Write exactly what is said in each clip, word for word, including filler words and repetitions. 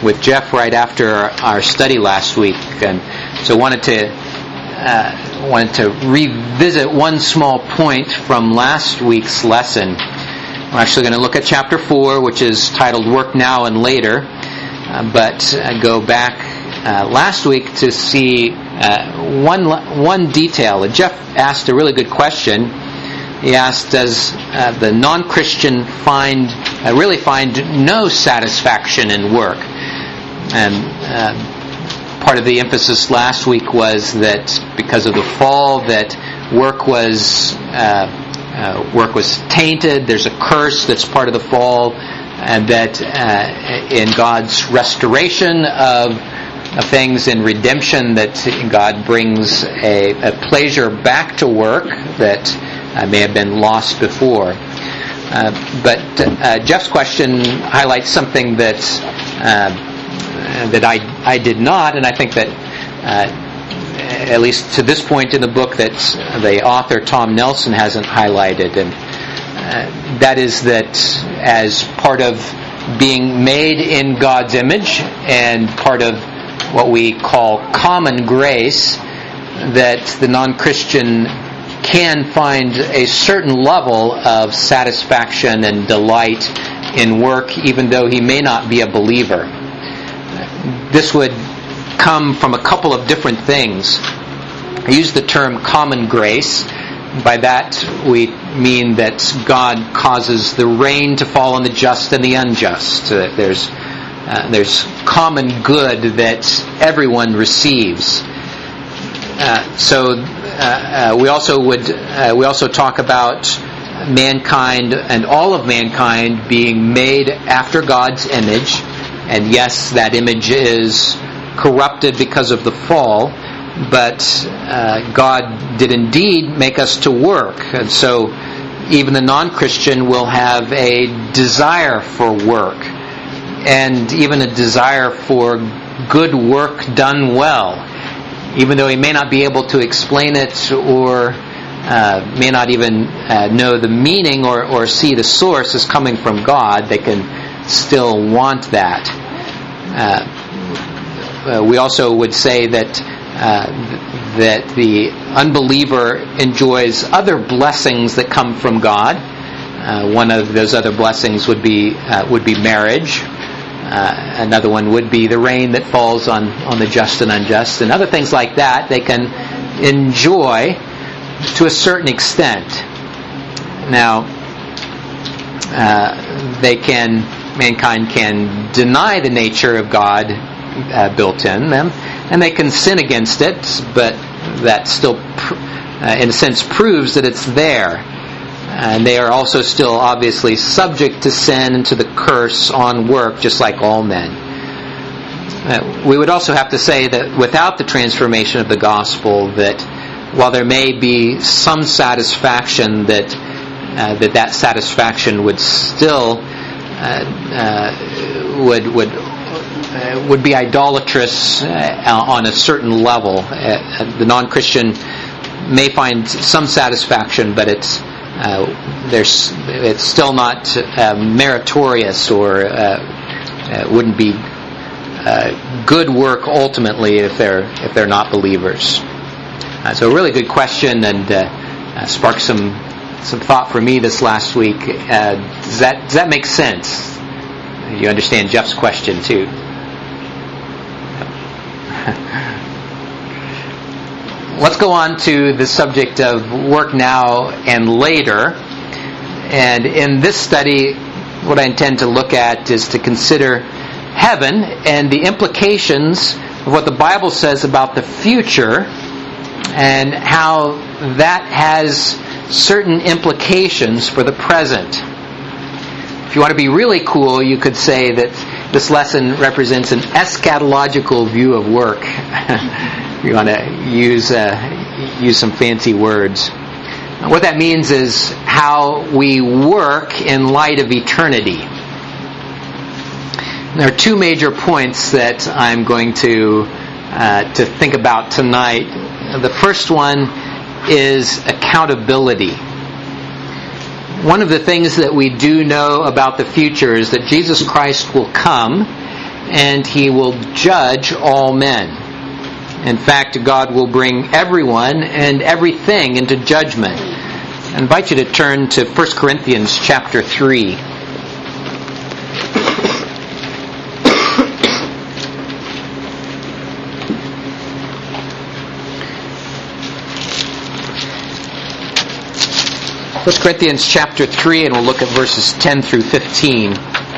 with Jeff right after our, our study last week, and so wanted to uh, wanted to revisit one small point from last week's lesson. We're actually going to look at chapter four, which is titled "Work Now and Later," uh, but uh, go back uh, last week to see uh, one one detail. And Jeff asked a really good question. He asked, does uh, the non-Christian find uh, really find no satisfaction in work? And uh, part of the emphasis last week was that because of the fall, that work was uh, uh, work was tainted. There's a curse that's part of the fall, and that uh, in God's restoration of, of things, in redemption, that God brings a, a pleasure back to work that Uh, may have been lost before. Uh, but uh, Jeff's question highlights something that uh, that I I did not, and I think that uh, at least to this point in the book that the author Tom Nelson hasn't highlighted, and uh, that is that as part of being made in God's image and part of what we call common grace, that the non-Christian can find a certain level of satisfaction and delight in work, even though he may not be a believer. This would come from a couple of different things. I use the term common grace. By that we mean that God causes the rain to fall on the just and the unjust. Uh, there's uh, there's common good that everyone receives. Uh, so Uh, uh, we also would uh, we also talk about mankind and all of mankind being made after God's image, and yes, that image is corrupted because of the fall, but uh, God did indeed make us to work, and so even the non-Christian will have a desire for work, and even a desire for good work done well. Even though he may not be able to explain it, or uh, may not even uh, know the meaning or, or see the source as coming from God, they can still want that. Uh, uh, we also would say that uh, that the unbeliever enjoys other blessings that come from God. Uh, one of those other blessings would be uh, would be marriage. Uh, another one would be the rain that falls on, on the just and unjust, and other things like that they can enjoy to a certain extent. Now, uh, they can, mankind can deny the nature of God uh, built in them, and they can sin against it, but that still, pr- uh, in a sense, proves that it's there. And they are also still obviously subject to sin and to the curse on work, just like all men. Uh, we would also have to say that without the transformation of the gospel, that while there may be some satisfaction, that uh, that that satisfaction would still uh, uh, would would uh, would be idolatrous uh, on a certain level. Uh, the non-Christian may find some satisfaction, but it's Uh, there's, it's still not uh, meritorious, or uh, uh, wouldn't be uh, good work ultimately if they're if they're not believers. Uh, so a really good question, and uh, uh, sparked some some thought for me this last week. Uh, does that does that make sense? You understand Jeff's question too. Let's go on to the subject of work now and later. And in this study, what I intend to look at is to consider heaven and the implications of what the Bible says about the future, and how that has certain implications for the present. If you want to be really cool, you could say that this lesson represents an eschatological view of work. You want to use uh, use some fancy words. What that means is how we work in light of eternity. There are two major points that I'm going to uh, to think about tonight. The first one is accountability. One of the things that we do know about the future is that Jesus Christ will come, and He will judge all men. In fact, God will bring everyone and everything into judgment. I invite you to turn to First Corinthians chapter three. First Corinthians chapter three, and we'll look at verses ten through fifteen.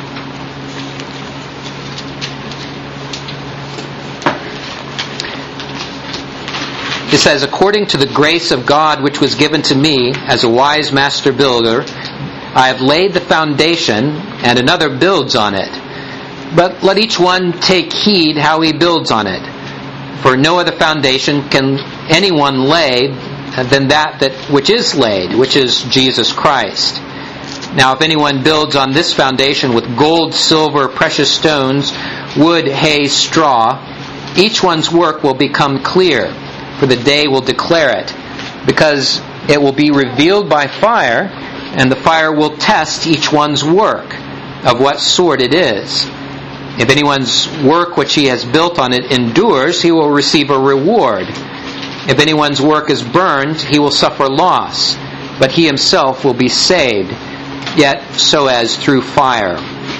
It says, "According to the grace of God which was given to me as a wise master builder, I have laid the foundation, and another builds on it. But let each one take heed how he builds on it. For no other foundation can anyone lay than that, that which is laid, which is Jesus Christ. Now if anyone builds on this foundation with gold, silver, precious stones, wood, hay, straw, each one's work will become clear, for the day will declare it, because it will be revealed by fire, and the fire will test each one's work, of what sort it is. If anyone's work which he has built on it endures, he will receive a reward. If anyone's work is burned, he will suffer loss, but he himself will be saved, yet so as through fire."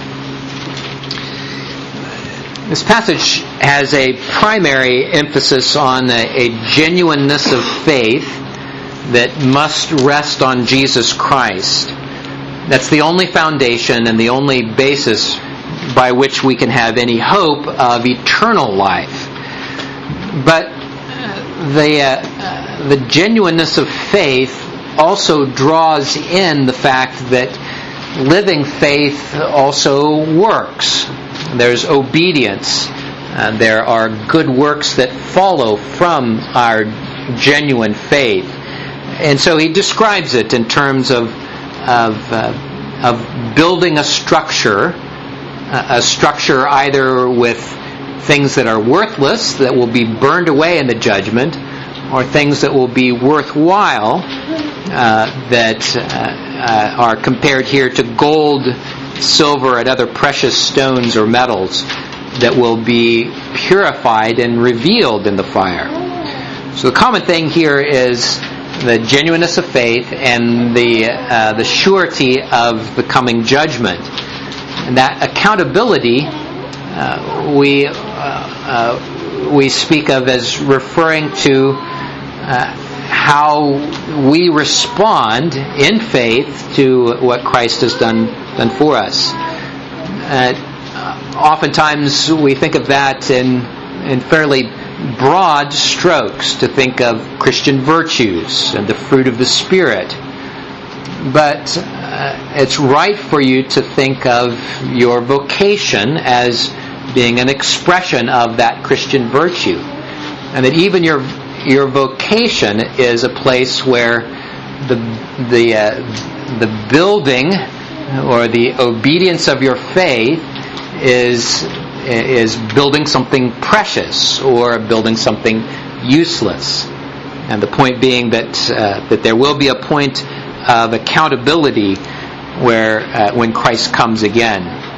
This passage has a primary emphasis on a, a genuineness of faith that must rest on Jesus Christ. That's the only foundation and the only basis by which we can have any hope of eternal life. But the uh, the genuineness of faith also draws in the fact that living faith also works. There's obedience. Uh, there are good works that follow from our genuine faith. And so he describes it in terms of of, uh, of building a structure, uh, a structure either with things that are worthless, that will be burned away in the judgment, or things that will be worthwhile, uh, that uh, uh, are compared here to gold, silver, and other precious stones or metals that will be purified and revealed in the fire. So the common thing here is the genuineness of faith and the uh, the surety of the coming judgment. And that accountability uh, we uh, uh, we speak of as referring to uh, how we respond in faith to what Christ has done done for us. Uh, oftentimes we think of that in in fairly broad strokes, to think of Christian virtues and the fruit of the Spirit. But uh, it's right for you to think of your vocation as being an expression of that Christian virtue, and that even your your vocation is a place where the the uh, the building or the obedience of your faith is is building something precious or building something useless. And the point being that uh, that there will be a point of accountability where uh, when Christ comes again.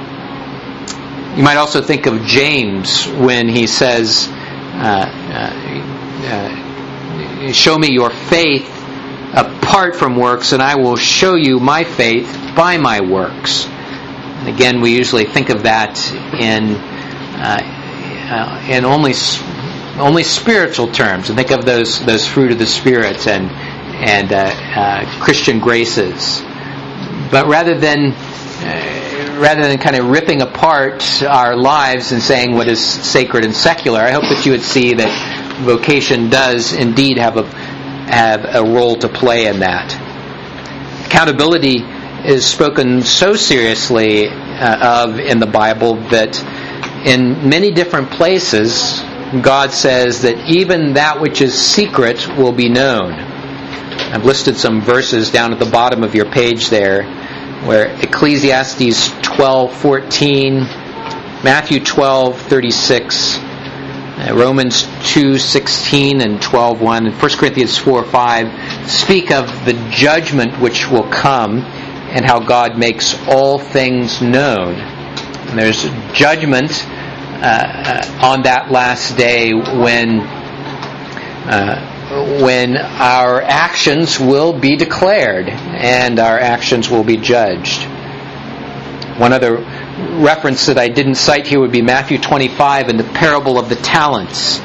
You might also think of James when he says, uh, uh, uh, "Show me your faith apart from works, and I will show you my faith by my works." And again, we usually think of that in uh, uh, in only only spiritual terms, and think of those those fruit of the Spirit and and uh, uh, Christian graces. But rather than uh, rather than kind of ripping apart our lives and saying what is sacred and secular, I hope that you would see that vocation does indeed have a have a role to play in that. Accountability is spoken so seriously uh, of in the Bible that in many different places God says that even that which is secret will be known. I've listed some verses down at the bottom of your page there, where Ecclesiastes twelve fourteen, Matthew twelve thirty-six, uh, Romans two sixteen and twelve one, and First Corinthians four five speak of the judgment which will come and how God makes all things known. And there's judgment uh, on that last day when uh, when our actions will be declared and our actions will be judged. One other reference that I didn't cite here would be Matthew twenty-five in the parable of the talents.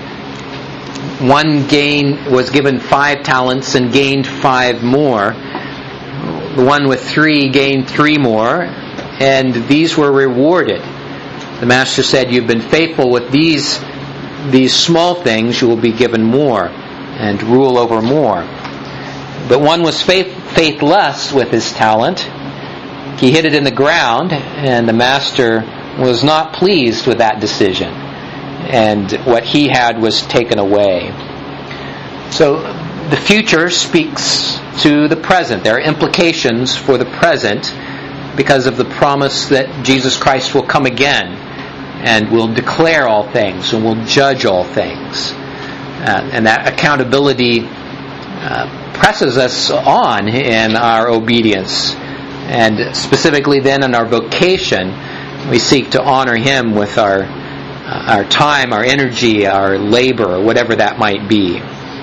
One gain was given five talents and gained five more. The one with three gained three more, and these were rewarded. The master said, "You've been faithful with these these small things, you will be given more and rule over more." But one was faith, faithless with his talent. He hid it in the ground, and the master was not pleased with that decision. And what he had was taken away. So the future speaks to the present. There are implications for the present because of the promise that Jesus Christ will come again and will declare all things and will judge all things. Uh, and that accountability uh, presses us on in our obedience. And specifically then in our vocation, we seek to honor Him with our uh, our time, our energy, our labor, whatever that might be.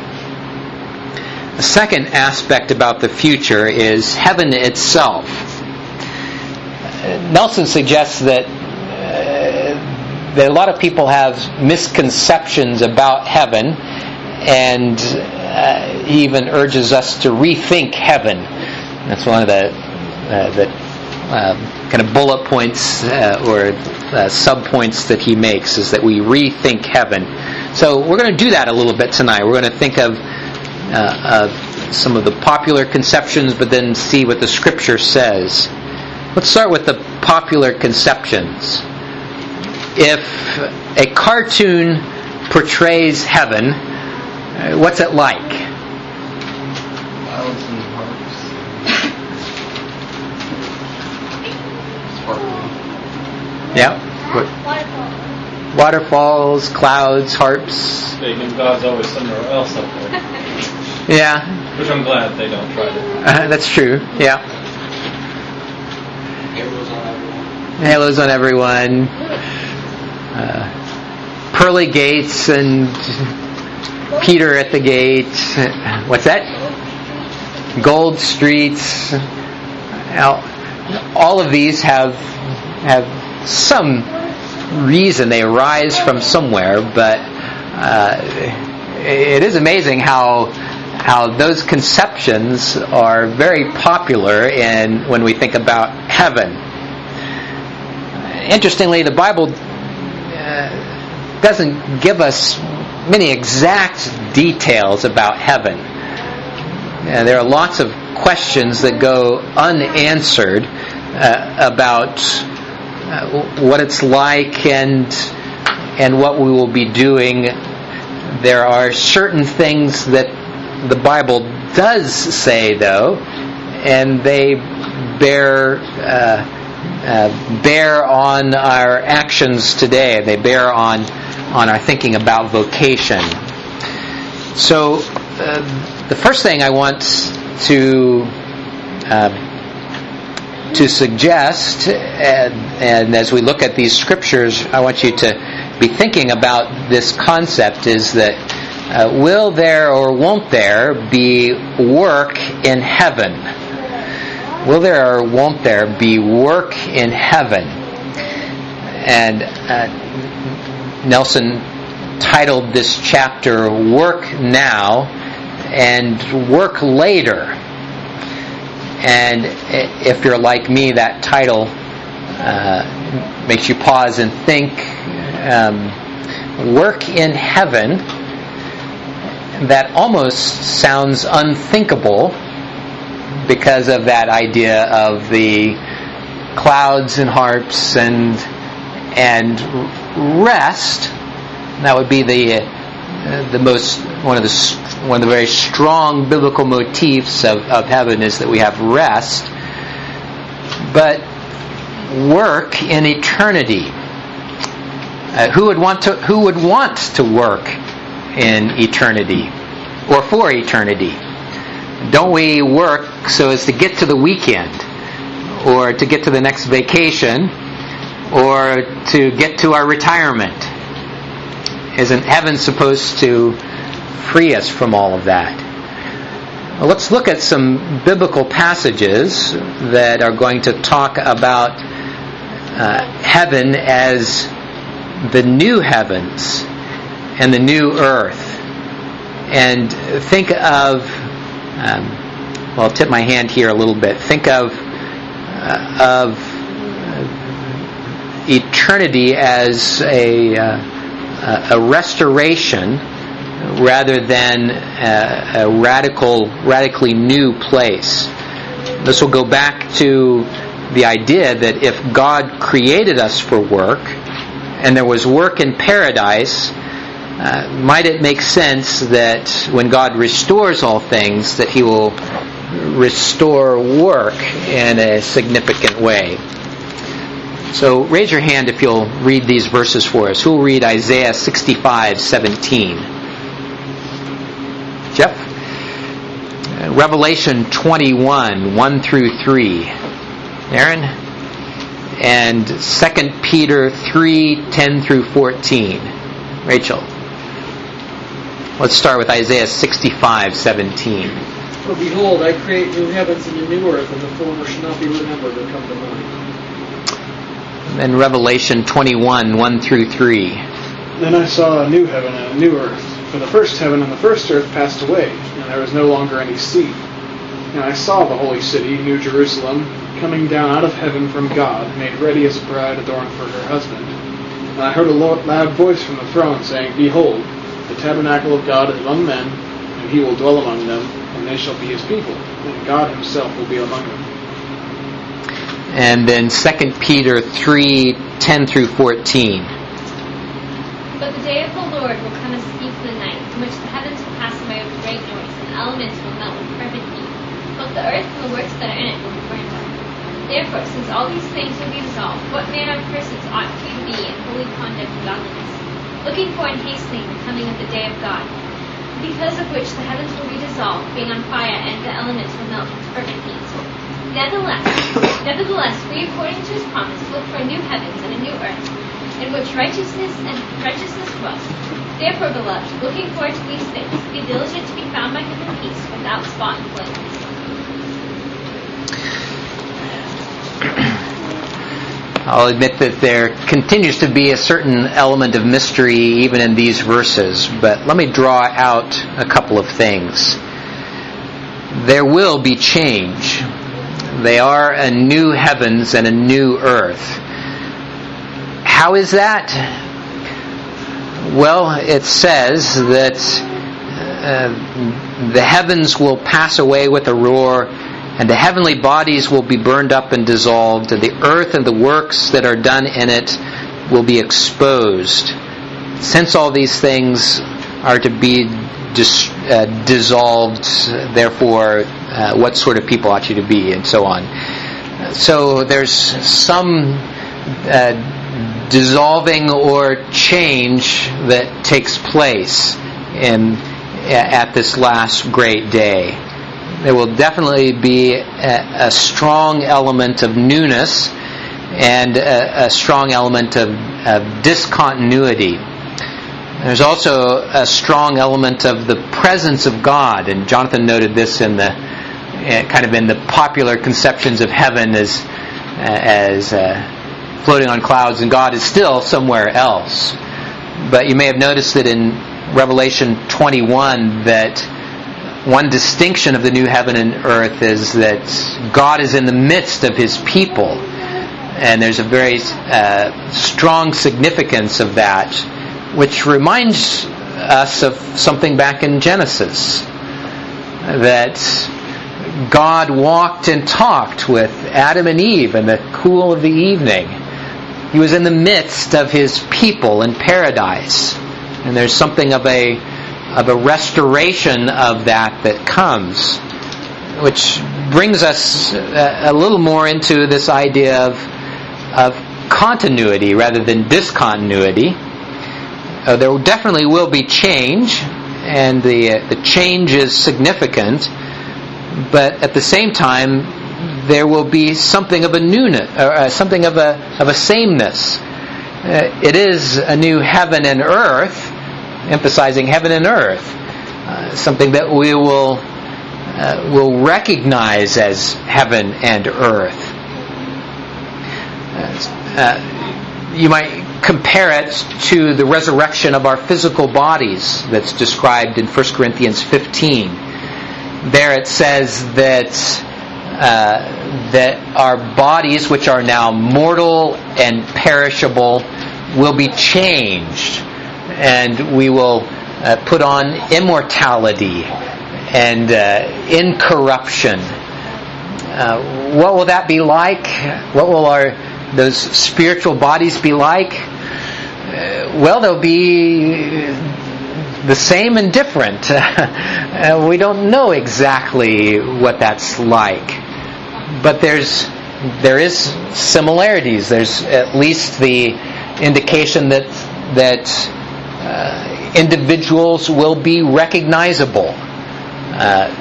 The second aspect about the future is heaven itself. Nelson suggests that uh, that a lot of people have misconceptions about heaven, and uh, he even urges us to rethink heaven. That's one of the uh, the uh, kind of bullet points uh, or uh, sub-points that he makes, is that we rethink heaven. So we're going to do that a little bit tonight. We're going to think of, uh, of some of the popular conceptions, but then see what the Scripture says. Let's start with the popular conceptions. If a cartoon portrays heaven, uh, what's it like? Clouds and harps. Sparkling. Yeah. Waterfall. Waterfalls, clouds, harps. Bacon God's always somewhere else up there. Yeah. Which I'm glad they don't try to. Uh, that's true. Yeah. Halos on everyone. Halos on everyone. Uh, pearly gates and Peter at the gate. What's that? Gold streets. All of these have have some reason. They arise from somewhere, but uh, it is amazing how how those conceptions are very popular in when we think about heaven. Interestingly, the Bible uh, doesn't give us many exact details about heaven. Uh, there are lots of questions that go unanswered uh, about uh, what it's like and and what we will be doing. There are certain things that the Bible does say, though, and they bear uh, uh, bear on our actions today. They bear on on our thinking about vocation. So, uh, the first thing I want to uh, to suggest, and, and as we look at these scriptures, I want you to be thinking about this concept: is that Uh, will there or won't there be work in heaven? Will there or won't there be work in heaven? And uh, Nelson titled this chapter "Work Now and Work Later." And if you're like me, that title uh, makes you pause and think. Um, work in heaven, that almost sounds unthinkable because of that idea of the clouds and harps and and rest. That would be the uh, the most one of the one of the very strong biblical motifs of, of heaven, is that we have rest. But work in eternity. Uh, who would want to who would want to work in eternity, or for eternity? Don't we work so as to get to the weekend, or to get to the next vacation, or to get to our retirement? Isn't heaven supposed to free us from all of that? Well, let's look at some biblical passages that are going to talk about uh, heaven as the new heavens and the new earth. And think of, um, well, I'll tip my hand here a little bit. Think of uh, of eternity as a uh, a restoration rather than a, a radical, radically new place. This will go back to the idea that if God created us for work, and there was work in paradise, uh, might it make sense that when God restores all things, that He will restore work in a significant way? So raise your hand if you'll read these verses for us. Who will read Isaiah sixty-five seventeen? Jeff? Uh, Revelation twenty-one, one through three. Aaron? And Second Peter three, ten through fourteen. Rachel? Let's start with Isaiah sixty-five seventeen. For behold, I create new heavens and a new earth, and the former shall not be remembered or come to mind. And then Revelation twenty-one, one through three. Then I saw a new heaven and a new earth, for the first heaven and the first earth passed away, and there was no longer any sea. And I saw the holy city, New Jerusalem, coming down out of heaven from God, made ready as a bride adorned for her husband. And I heard a loud voice from the throne saying, Behold, the tabernacle of God is among men, and He will dwell among them, and they shall be His people, and God Himself will be among them. And then Second Peter three, ten through fourteen. But the day of the Lord will come as a thief in the night, in which the heavens will pass away with great noise, and the elements will melt with fervent heat. Both the earth and the works that are in it will be burned up. Therefore, since all these things will be dissolved, what manner of persons ought you to be in holy conduct and godliness, looking for and hastening the coming of the day of God, because of which the heavens will be dissolved, being on fire, and the elements will melt with fervent heat. Nevertheless, nevertheless, we, according to His promise, look for a new heavens and a new earth, in which righteousness and righteousness dwells. Therefore, beloved, looking forward to these things, be diligent to be found by Him in peace, without spot and blameless. I'll admit that there continues to be a certain element of mystery even in these verses, but let me draw out a couple of things. There will be change. They are a new heavens and a new earth. How is that? Well, it says that uh, the heavens will pass away with a roar, and the heavenly bodies will be burned up and dissolved, and the earth and the works that are done in it will be exposed. Since all these things are to be dis- uh, dissolved, therefore, uh, what sort of people ought you to be, and so on. So there's some uh, dissolving or change that takes place in at this last great day. There will definitely be a, a strong element of newness and a, a strong element of, of discontinuity. There's also a strong element of the presence of God, and Jonathan noted this in the uh, kind of in the popular conceptions of heaven as as uh, floating on clouds, and God is still somewhere else. But you may have noticed that in Revelation twenty-one that one distinction of the new heaven and earth is that God is in the midst of His people. And there's a very uh, strong significance of that, which reminds us of something back in Genesis. That God walked and talked with Adam and Eve in the cool of the evening. He was in the midst of His people in paradise. And there's something of a of a restoration of that that comes, which brings us a, a little more into this idea of of continuity rather than discontinuity. Uh, there definitely will be change, and the uh, the change is significant, but at the same time, there will be something of a newness, or uh, something of a of a sameness. Uh, it is a new heaven and earth, emphasizing heaven and earth, uh, something that we will uh, will recognize as heaven and earth. Uh, you might compare it to the resurrection of our physical bodies that's described in First Corinthians fifteen. There it says that uh, that our bodies, which are now mortal and perishable, will be changed, and we will uh, put on immortality and uh, incorruption. Uh, what will that be like? What will our those spiritual bodies be like? Uh, well, they'll be the same and different. uh, we don't know exactly what that's like, but there's there is similarities. There's at least the indication that that uh, individuals will be recognizable. Uh,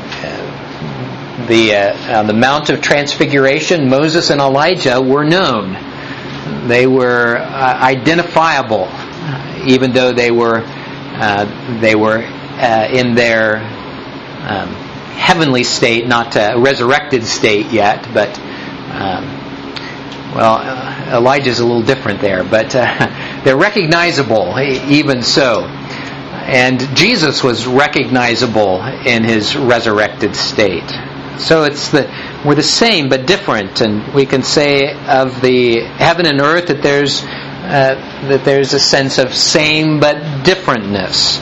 the uh, on the Mount of Transfiguration, Moses and Elijah were known. They were uh, identifiable, even though they were uh, they were uh, in their um, heavenly state, not a resurrected state yet. But um, well, uh, Elijah's a little different there, but uh, they're recognizable even so. And Jesus was recognizable in his resurrected state. So it's the we're the same but different, and we can say of the heaven and earth that there's uh, that there's a sense of same but differentness.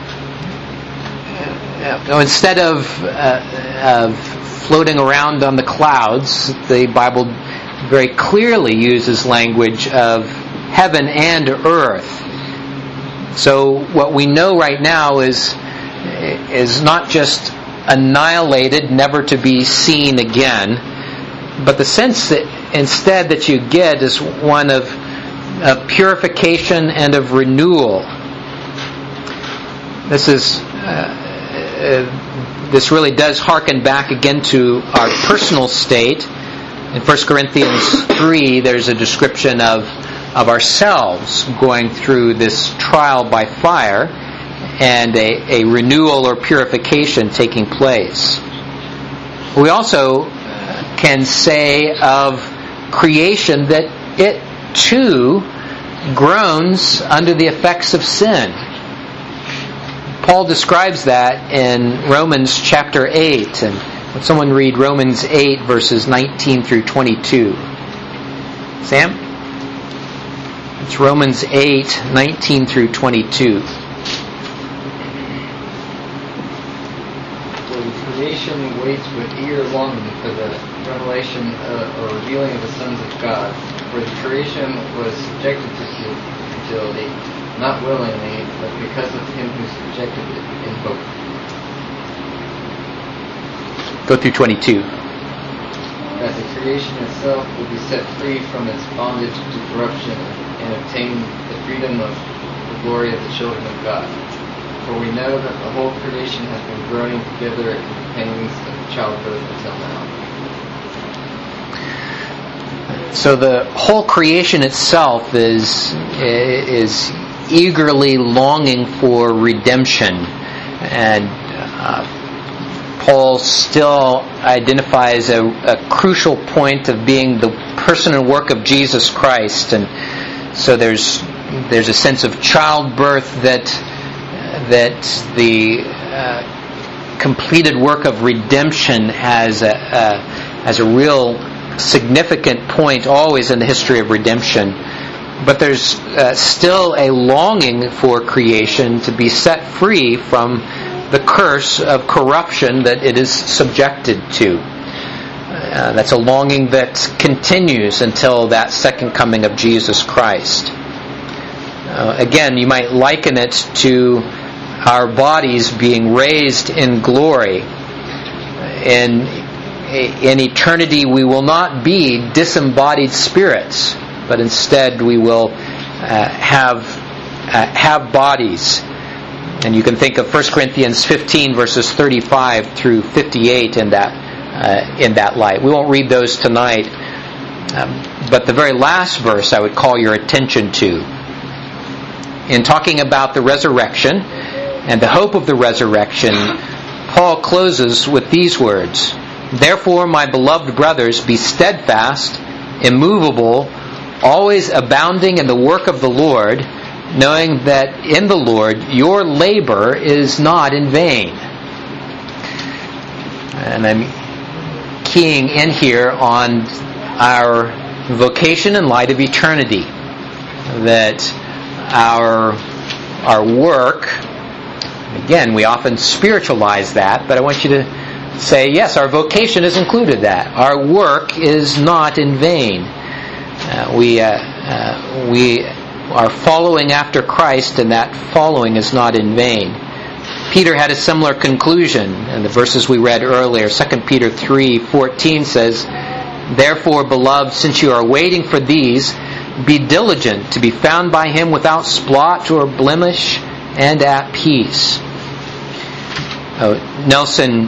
Uh, instead of uh, of floating around on the clouds, the Bible very clearly uses language of heaven and earth. So what we know right now is is not just annihilated, never to be seen again, but the sense that instead that you get is one of, of purification and of renewal. This is uh, uh, this really does harken back again to our personal state. In First Corinthians three, there's a description of of ourselves going through this trial by fire, and a, a renewal or purification taking place. We also can say of creation that it too groans under the effects of sin. Paul describes that in Romans chapter eight. And would someone read Romans eight verses nineteen through twenty-two? Sam? It's Romans eight, nineteen through twenty-two. Creation waits with eager longing for the revelation uh, or revealing of the sons of God. For the creation was subjected to futility, not willingly, but because of him who subjected it in hope. Go through twenty-two. That the creation itself will be set free from its bondage to corruption and obtain the freedom of the glory of the children of God. For we know that the whole creation has been growing together in the pangs of childbirth until now. So the whole creation itself is is eagerly longing for redemption, and uh, Paul still identifies a, a crucial point of being the person and work of Jesus Christ, and so there's there's a sense of childbirth that. that the uh, completed work of redemption has a, a, has a real significant point always in the history of redemption. But there's uh, still a longing for creation to be set free from the curse of corruption that it is subjected to. Uh, that's a longing that continues until that second coming of Jesus Christ. Uh, again, you might liken it to our bodies being raised in glory. In, in eternity, we will not be disembodied spirits, but instead we will uh, have uh, have bodies. And you can think of First Corinthians fifteen, verses thirty-five through fifty-eight in that uh, in that light. We won't read those tonight, um, but the very last verse I would call your attention to. In talking about the resurrection and the hope of the resurrection, Paul closes with these words: "Therefore, my beloved brothers, be steadfast, immovable, always abounding in the work of the Lord, knowing that in the Lord your labor is not in vain." And I'm keying in here on our vocation in light of eternity. That our our work, again, we often spiritualize that, but I want you to say, yes, our vocation has included that. Our work is not in vain. Uh, we uh, uh, we are following after Christ, and that following is not in vain. Peter had a similar conclusion in the verses we read earlier. Second Peter three fourteen says, "Therefore, beloved, since you are waiting for these, be diligent to be found by Him without spot or blemish and at peace." Oh, Nelson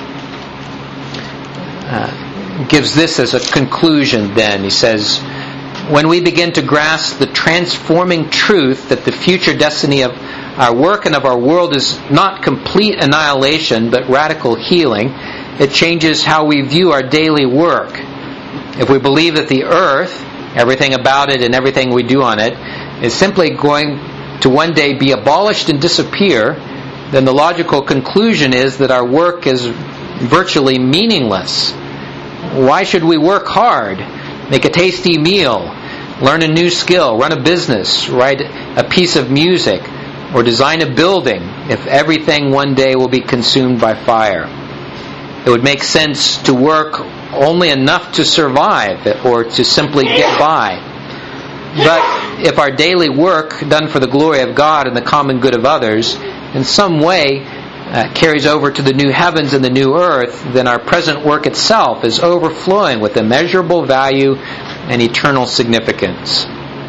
uh, gives this as a conclusion then. He says, "When we begin to grasp the transforming truth that the future destiny of our work and of our world is not complete annihilation but radical healing, it changes how we view our daily work. If we believe that the earth, everything about it and everything we do on it, is simply going to one day be abolished and disappear, then the logical conclusion is that our work is virtually meaningless. Why should we work hard, make a tasty meal, learn a new skill, run a business, write a piece of music, or design a building if everything one day will be consumed by fire? It would make sense to work only enough to survive or to simply get by. But if our daily work, done for the glory of God and the common good of others, in some way uh, carries over to the new heavens and the new earth, then our present work itself is overflowing with immeasurable value and eternal significance.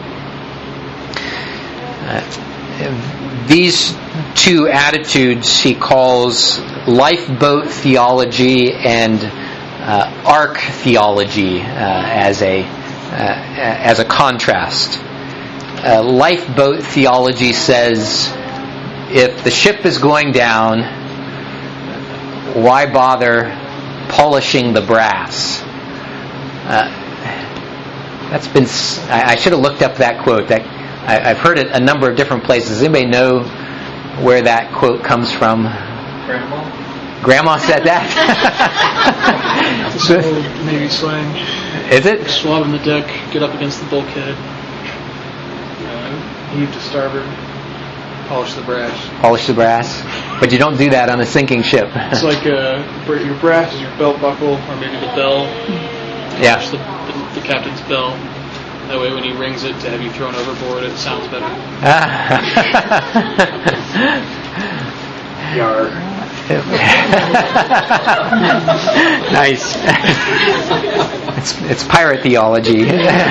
Uh, these two attitudes he calls lifeboat theology and uh, ark theology uh, as a uh, as a contrast. Uh, lifeboat theology says, if the ship is going down, why bother polishing the brass? Uh, that's been. I, I should have looked up that quote. That I, I've heard it a number of different places. Does anybody know where that quote comes from? Grandma? Grandma said that? It's an old Navy slang. Is it? Swab on the deck, get up against the bulkhead, uh, heave to starboard, polish the brass. Polish the brass? But you don't do that on a sinking ship. It's like uh, your brass is your belt buckle, or maybe the bell. Yeah. Push the, the, the captain's bell. That way when he rings it to have you thrown overboard, it sounds better. Yar. Nice. It's, it's pirate theology.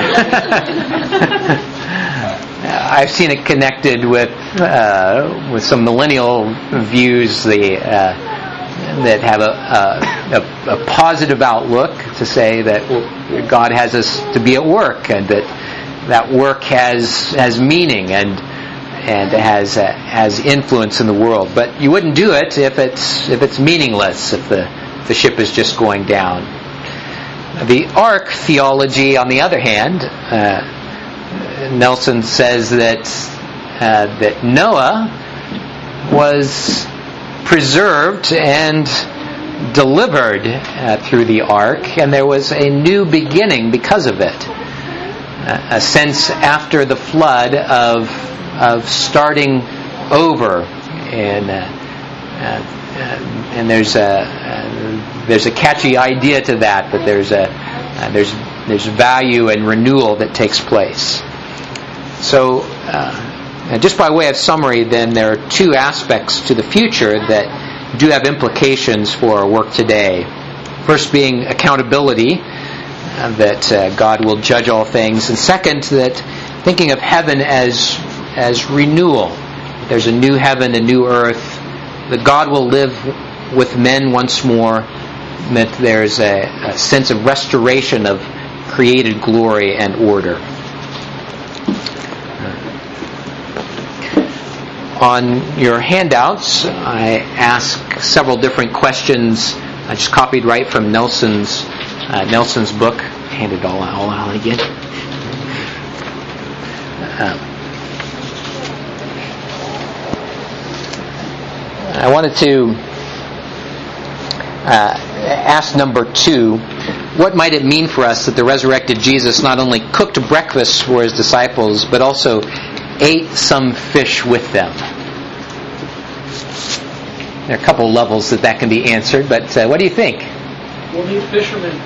I've seen it connected with uh, with some millennial views the uh, that have a, a, a positive outlook to say that God has us to be at work, and that that work has has meaning and and has uh, has influence in the world. But you wouldn't do it if it's if it's meaningless, if the the ship is just going down. The ark theology, on the other hand, uh, Nelson says that uh, that Noah was preserved and delivered uh, through the ark, and there was a new beginning because of it. Uh, a sense after the flood of of starting over, and uh, uh, and there's a uh, there's a catchy idea to that, but there's a uh, there's there's value and renewal that takes place. So, uh, just by way of summary, then there are two aspects to the future that do have implications for our work today. First, being accountability, uh, that uh, God will judge all things, and second, that thinking of heaven as as renewal. There's a new heaven, a new earth, that God will live with men once more, that there's a, a sense of restoration of created glory and order. On your handouts, I ask several different questions. I just copied right from Nelson's uh, Nelson's book. Hand it all, all out again. Uh, I wanted to uh, ask number two, what might it mean for us that the resurrected Jesus not only cooked breakfast for his disciples, but also ate some fish with them? There are a couple levels that that can be answered, but uh, what do you think? We'll need fishermen.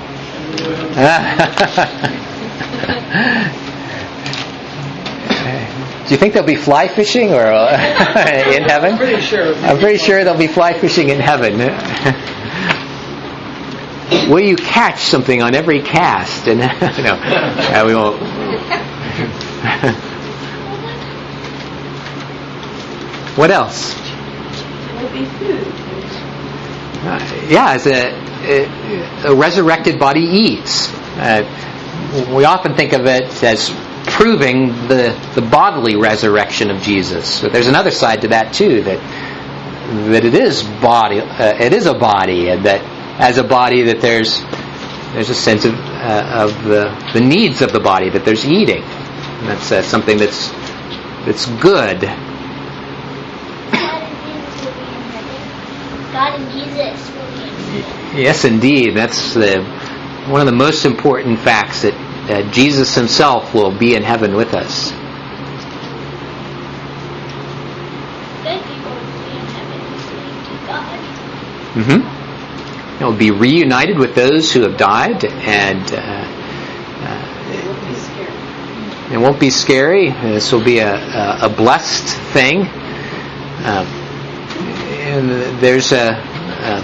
Do you think they'll be fly fishing or uh, in heaven? I'm pretty sure. I'm pretty sure they'll be fly fishing in heaven. Will you catch something on every cast? And no, uh, we won't. What else? Will be food. Uh, yeah, as a, a, a resurrected body eats. Uh, we often think of it as proving the the bodily resurrection of Jesus, but there's another side to that too. That that it is body, uh, it is a body, and that as a body that there's there's a sense of uh, of the the needs of the body, that there's eating. And that's uh, something that's that's good. God and Jesus will be in heaven. Yes, indeed. That's the one of the most important facts, that uh, Jesus himself will be in heaven with us. Good people will be in heaven to God. Mm-hmm. He'll be reunited with those who have died, and uh, uh, it won't be scary. This will be a, a, a blessed thing. Um, and there's a um,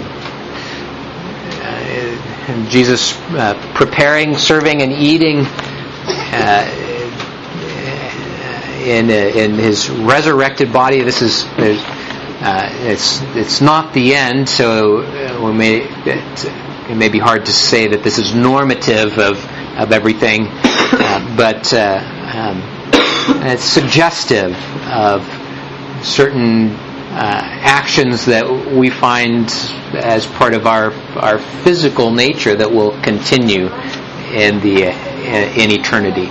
uh, Jesus uh, preparing, serving, and eating uh, in in his resurrected body. This is there's, uh, it's it's not the end, so we may it, it may be hard to say that this is normative of of everything, uh, but uh, um, it's suggestive of certain Uh, actions that we find as part of our our physical nature that will continue in the uh, in eternity.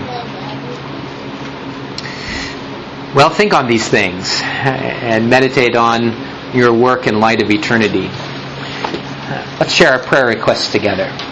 Well, think on these things and meditate on your work in light of eternity. Uh, let's share our prayer requests together.